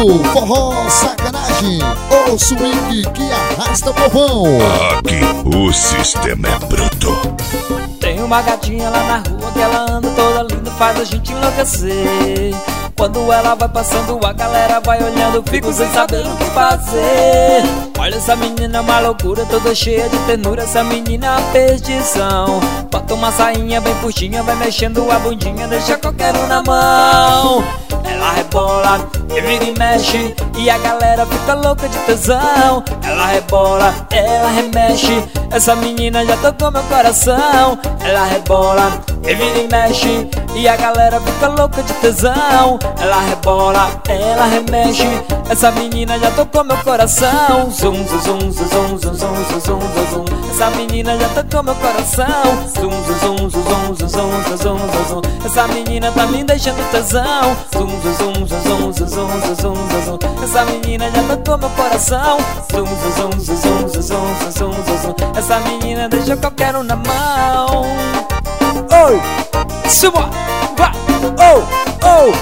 do forró sacanagem, o swing que arrasta o povão. Aqui o sistema é bruto. Tem uma gatinha lá na rua que ela anda toda linda, faz a gente enlouquecer. Quando ela vai passando, a galera vai olhando, fico sem saber o que fazer. Olha essa menina, é uma loucura, toda cheia de ternura. Essa menina é uma perdição. Bota uma sainha bem puxinha, vai mexendo a bundinha, deixa qualquer um na mão. Ela rebola, e vira e mexe, e a galera fica louca de tesão. Ela rebola, ela remexe, essa menina já tocou meu coração. Ela rebola, e vira e mexe, e a galera fica louca de tesão. Ela rebola, ela remexe, essa menina já tocou meu coração. Zum, zum, zum, zum, zum, zum, zum, zum. Essa menina já tocou meu coração. Zum, zum, zum, zum, zum, zum, zum, zum. Essa menina tá me deixando tesão. Zum, zum, zum, zum, zum, zum, zum, zum. Essa menina já tocou meu coração. Zum, zum, zum, zum, zum, zum, zum, zum. Essa menina deixa qualquer um na mão. Oi, suba, vai, oh, oh.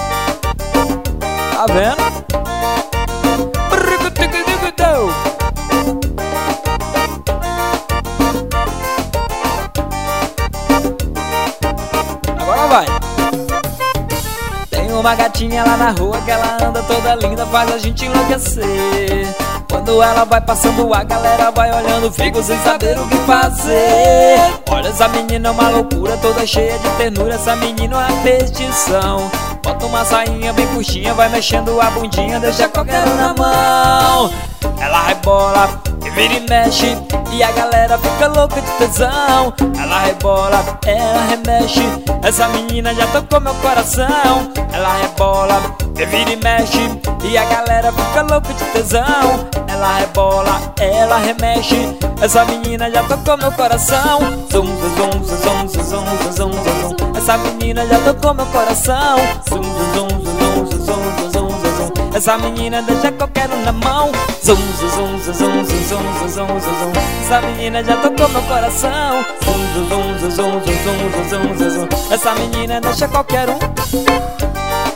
Tá vendo? Agora vai. Tem uma gatinha lá na rua que ela anda toda linda, faz a gente enlouquecer. Quando ela vai passando, a galera vai olhando, fico sem saber o que fazer. Olha essa menina, é uma loucura, toda cheia de ternura. Essa menina é uma perdição. Bota uma sainha bem puxinha, vai mexendo a bundinha, deixa qualquer um na mão. Ela rebola, e vira e mexe, e a galera fica louca de tesão. Ela rebola, ela remexe, essa menina já tocou meu coração. Ela rebola, e vira e mexe, e a galera fica louca de tesão. Ela rebola, ela remexe, essa menina já tocou meu coração. Zum, zum, zum, zum, zum, zum, zum. Essa menina já tocou meu coração. Zum, zum, zum, zum, zum, zum, zum. Essa menina deixa qualquer um na mão. Zum, zum, zum, zum, zum, zum, zum. Essa menina já tocou meu coração. Zum, zum, zum, zum, zum, zum, zum. Essa menina deixa qualquer um.